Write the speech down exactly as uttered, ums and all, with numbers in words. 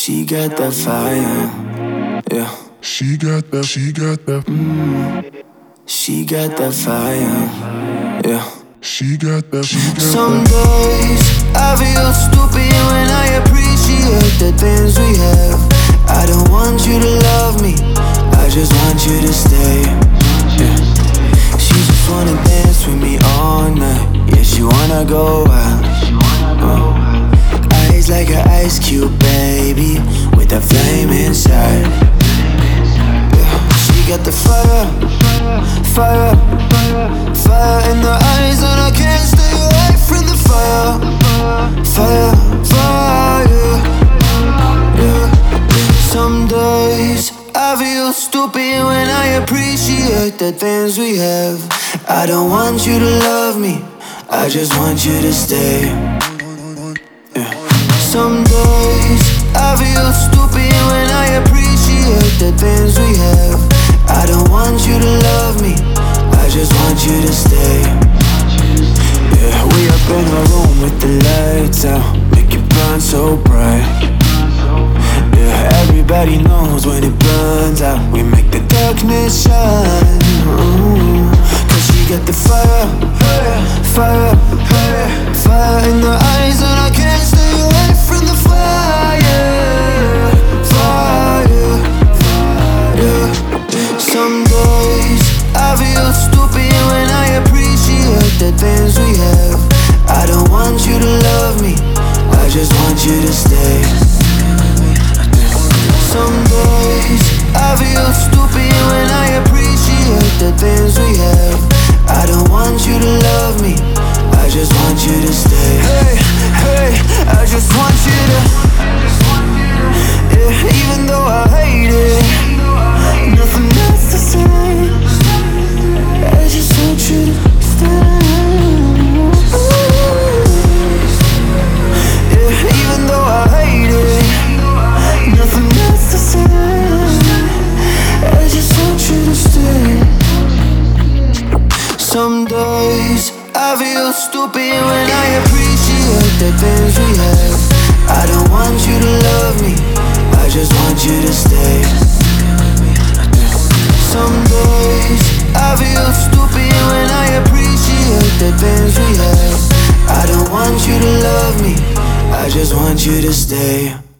She got that fire, yeah. She got that, she got that. Mm. She got that fire, yeah. She got that, she got Some that. days I feel stupid when I appreciate the things we have. I don't want you to love me, I just want you to stay, yeah. She just wanna dance with me all night, yeah, she wanna go out, uh. Eyes like an ice cube, baby, with that flame inside, yeah. She got the fire, fire, fire in the eyes, and I can't stay away from the fire, fire, fire, yeah. Some days I feel stupid when I appreciate the things we have. I don't want you to love me, I just want you to stay, yeah. Some days I feel stupid when I appreciate the things we have. I don't want you to love me, I just want you to stay, yeah. We up in a room with the lights out, make it burn so bright, yeah. Everybody knows when it burns out, we make the darkness shine, mm. Cause she got the fire, fire, fire, fire in the eyes, and I can't stay away from the fire, fire, yeah. Some days I feel stupid when I appreciate the things we have. I don't want you to love me, I just want you to stay. Some days I feel stupid when I appreciate the things we have. I don't want you to love me, I just want you to stay. Hey, hey, I just want you to, yeah, even though I hate it, nothing else to say, I just want you to stay. Yeah, even though I hate it, nothing else to say, I just want you to stay. Some days I feel stupid when I appreciate the things we have. I don't want you to love me, I just want you to stay. Some days I feel stupid when I appreciate the things we have. I don't want you to love me, I just want you to stay.